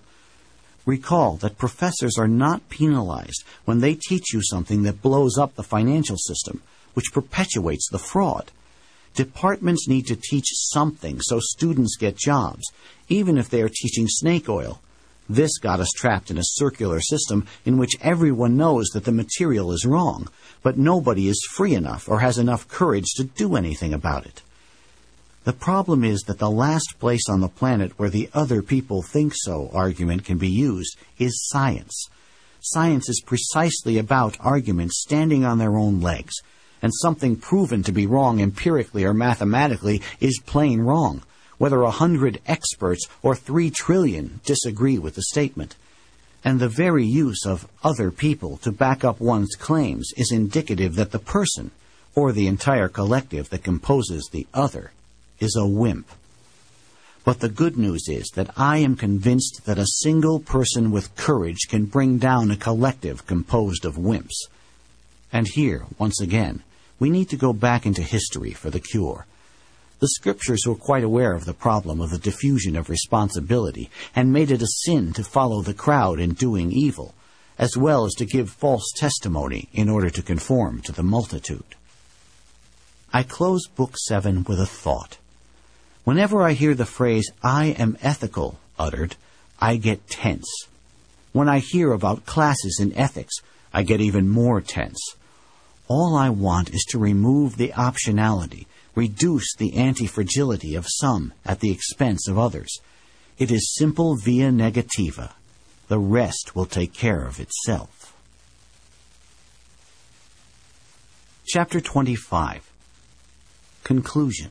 Recall that professors are not penalized when they teach you something that blows up the financial system, which perpetuates the fraud. Departments need to teach something so students get jobs, even if they are teaching snake oil. This got us trapped in a circular system in which everyone knows that the material is wrong, but nobody is free enough or has enough courage to do anything about it. The problem is that the last place on the planet where the other people think so argument can be used is science. Science is precisely about arguments standing on their own legs, and something proven to be wrong empirically or mathematically is plain wrong, whether 100 experts or 3 trillion disagree with the statement. And the very use of other people to back up one's claims is indicative that the person, or the entire collective that composes the other, is a wimp. But the good news is that I am convinced that a single person with courage can bring down a collective composed of wimps. And here, once again, we need to go back into history for the cure. The Scriptures were quite aware of the problem of the diffusion of responsibility and made it a sin to follow the crowd in doing evil, as well as to give false testimony in order to conform to the multitude. I close Book 7 with a thought. Whenever I hear the phrase, "I am ethical," uttered, I get tense. When I hear about classes in ethics, I get even more tense. All I want is to remove the optionality, reduce the anti-fragility of some at the expense of others. It is simple via negativa. The rest will take care of itself. Chapter 25. Conclusion.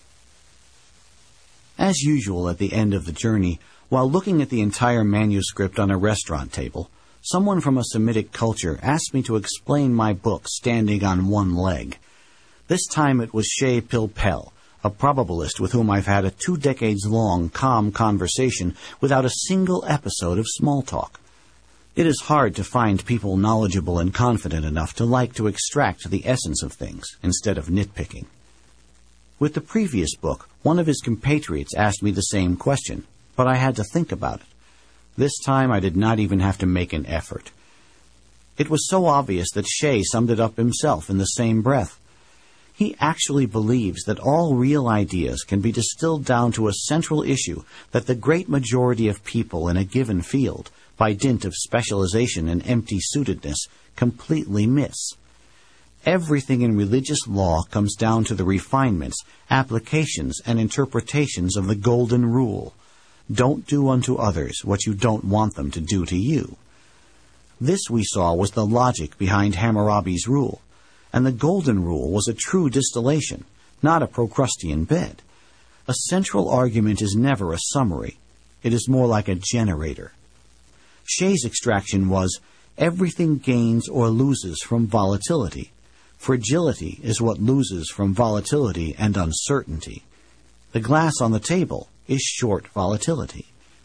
As usual at the end of the journey, while looking at the entire manuscript on a restaurant table, someone from a Semitic culture asked me to explain my book standing on one leg. This time it was Shea Pilpel, a probabilist with whom I've had a 2 decades-long calm conversation without a single episode of small talk. It is hard to find people knowledgeable and confident enough to like to extract the essence of things instead of nitpicking. With the previous book, one of his compatriots asked me the same question, but I had to think about it. This time I did not even have to make an effort. It was so obvious that Shea summed it up himself in the same breath. He actually believes that all real ideas can be distilled down to a central issue that the great majority of people in a given field, by dint of specialization and empty-suitedness, completely miss. Everything in religious law comes down to the refinements, applications, and interpretations of the golden rule. Don't do unto others what you don't want them to do to you. This, we saw, was the logic behind Hammurabi's rule, and the golden rule was a true distillation, not a Procrustean bed. A central argument is never a summary. It is more like a generator. Shea's extraction was, everything gains or loses from volatility. Fragility is what loses from volatility and uncertainty. The glass on the table is short volatility.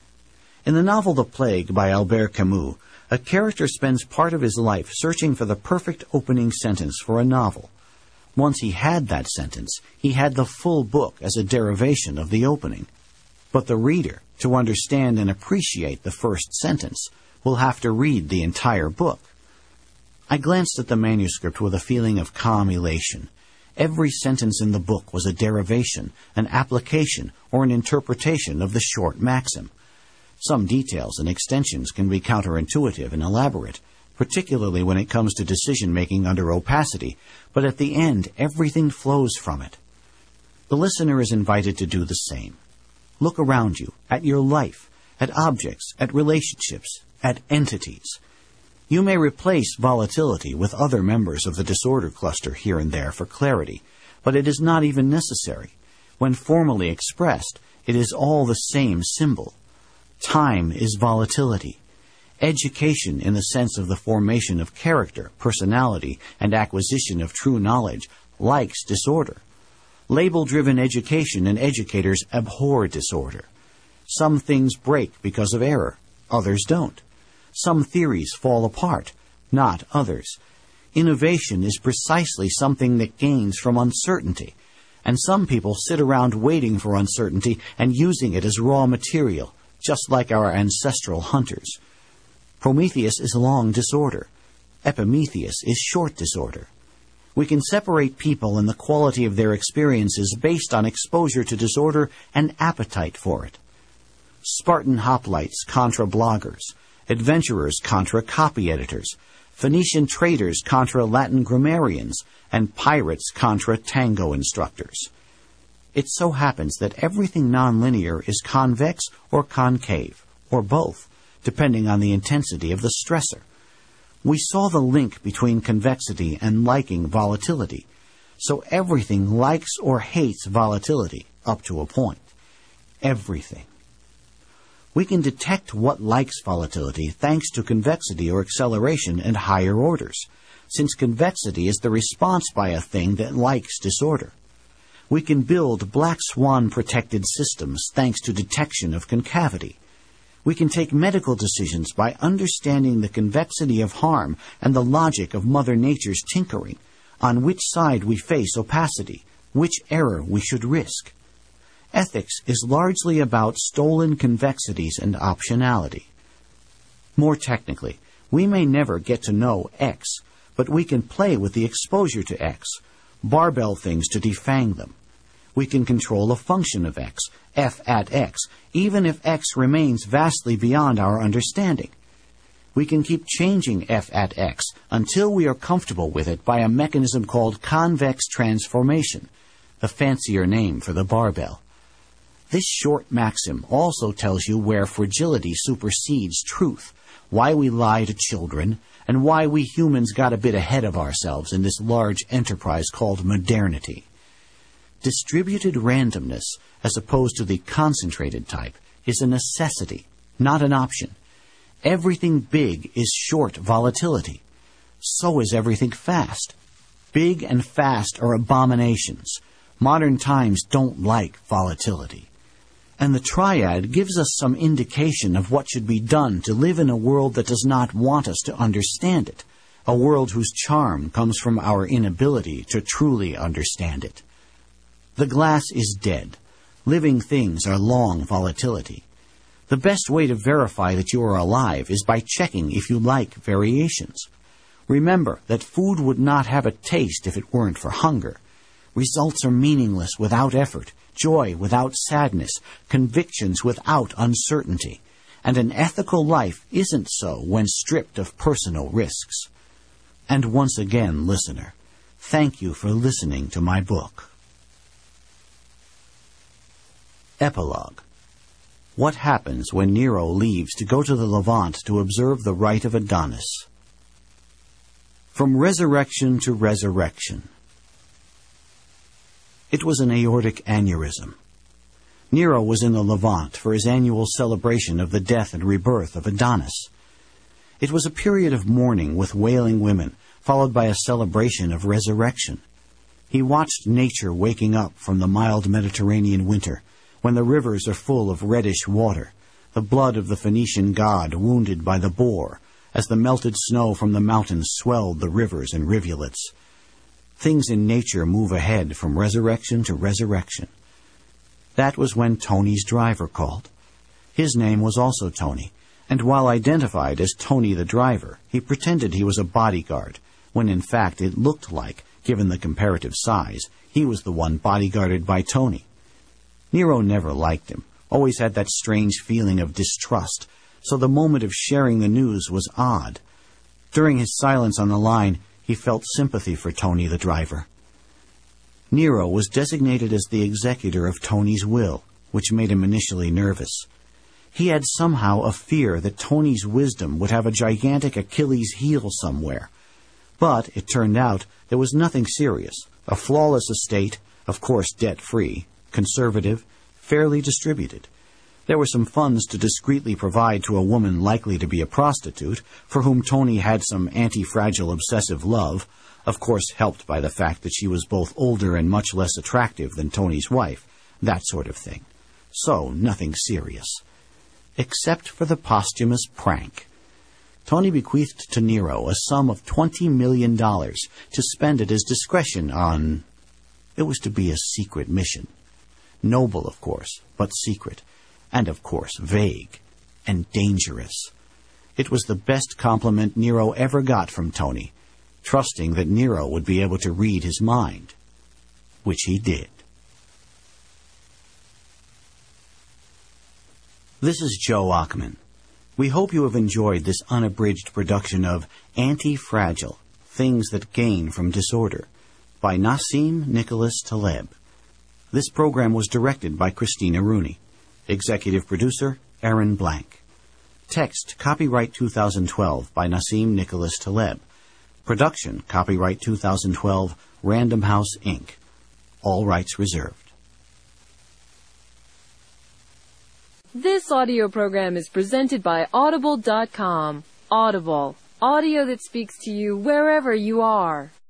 In the novel The Plague by Albert Camus, a character spends part of his life searching for the perfect opening sentence for a novel. Once he had that sentence, he had the full book as a derivation of the opening. But the reader, to understand and appreciate the first sentence, will have to read the entire book. I glanced at the manuscript with a feeling of calm elation. Every sentence in the book was a derivation, an application, or an interpretation of the short maxim. Some details and extensions can be counterintuitive and elaborate, particularly when it comes to decision-making under opacity, but at the end, everything flows from it. The listener is invited to do the same. Look around you, at your life, at objects, at relationships, at entities. You may replace volatility with other members of the disorder cluster here and there for clarity, but it is not even necessary. When formally expressed, it is all the same symbol. Time is volatility. Education, in the sense of the formation of character, personality, and acquisition of true knowledge, likes disorder. Label-driven education and educators abhor disorder. Some things break because of error, others don't. Some theories fall apart, not others. Innovation is precisely something that gains from uncertainty, and some people sit around waiting for uncertainty and using it as raw material, just like our ancestral hunters. Prometheus is long disorder. Epimetheus is short disorder. We can separate people and the quality of their experiences based on exposure to disorder and appetite for it. Spartan hoplites contra bloggers, adventurers contra copy editors, Phoenician traders contra Latin grammarians, and pirates contra tango instructors. It so happens that everything nonlinear is convex or concave, or both, depending on the intensity of the stressor. We saw the link between convexity and liking volatility, so everything likes or hates volatility up to a point. Everything. We can detect what likes volatility thanks to convexity or acceleration and higher orders, since convexity is the response by a thing that likes disorder. We can build black swan-protected systems thanks to detection of concavity. We can take medical decisions by understanding the convexity of harm and the logic of Mother Nature's tinkering, on which side we face opacity, which error we should risk. Ethics is largely about stolen convexities and optionality. More technically, we may never get to know X, but we can play with the exposure to X, barbell things to defang them. We can control a function of X, f at X, even if X remains vastly beyond our understanding. We can keep changing f at X until we are comfortable with it by a mechanism called convex transformation, a fancier name for the barbell. This short maxim also tells you where fragility supersedes truth, why we lie to children, and why we humans got a bit ahead of ourselves in this large enterprise called modernity. Distributed randomness, as opposed to the concentrated type, is a necessity, not an option. Everything big is short volatility. So is everything fast. Big and fast are abominations. Modern times don't like volatility. And the triad gives us some indication of what should be done to live in a world that does not want us to understand it, a world whose charm comes from our inability to truly understand it. The glass is dead. Living things are long volatility. The best way to verify that you are alive is by checking if you like variations. Remember that food would not have a taste if it weren't for hunger. Results are meaningless without effort, joy without sadness, convictions without uncertainty. And an ethical life isn't so when stripped of personal risks. And once again, listener, thank you for listening to my book. Epilogue. What happens when Nero leaves to go to the Levant to observe the rite of Adonis? From resurrection to resurrection. It was an aortic aneurysm. Nero was in the Levant for his annual celebration of the death and rebirth of Adonis. It was a period of mourning with wailing women, followed by a celebration of resurrection. He watched nature waking up from the mild Mediterranean winter, when the rivers are full of reddish water, the blood of the Phoenician god wounded by the boar, as the melted snow from the mountains swelled the rivers and rivulets. Things in nature move ahead from resurrection to resurrection. That was when Tony's driver called. His name was also Tony, and while identified as Tony the driver, he pretended he was a bodyguard, when in fact it looked like, given the comparative size, he was the one bodyguarded by Tony. Nero never liked him, always had that strange feeling of distrust, so the moment of sharing the news was odd. During his silence on the line, he felt sympathy for Tony the driver. Nero was designated as the executor of Tony's will, which made him initially nervous. He had somehow a fear that Tony's wisdom would have a gigantic Achilles heel somewhere. But it turned out there was nothing serious. A flawless estate, of course debt-free, conservative, fairly distributed. There were some funds to discreetly provide to a woman likely to be a prostitute, for whom Tony had some anti-fragile obsessive love, of course helped by the fact that she was both older and much less attractive than Tony's wife, that sort of thing. So, nothing serious. Except for the posthumous prank. Tony bequeathed to Nero a sum of $20 million to spend at his discretion on... It was to be a secret mission. Noble, of course, but secret. And, of course, vague and dangerous. It was the best compliment Nero ever got from Tony, trusting that Nero would be able to read his mind, which he did. This is Joe Ackerman. We hope you have enjoyed this unabridged production of Anti-Fragile, Things That Gain from Disorder, by Nassim Nicholas Taleb. This program was directed by Christina Rooney. Executive producer, Aaron Blank. Text, copyright 2012 by Nassim Nicholas Taleb. Production, copyright 2012, Random House, Inc. All rights reserved. This audio program is presented by Audible.com. Audible, audio that speaks to you wherever you are.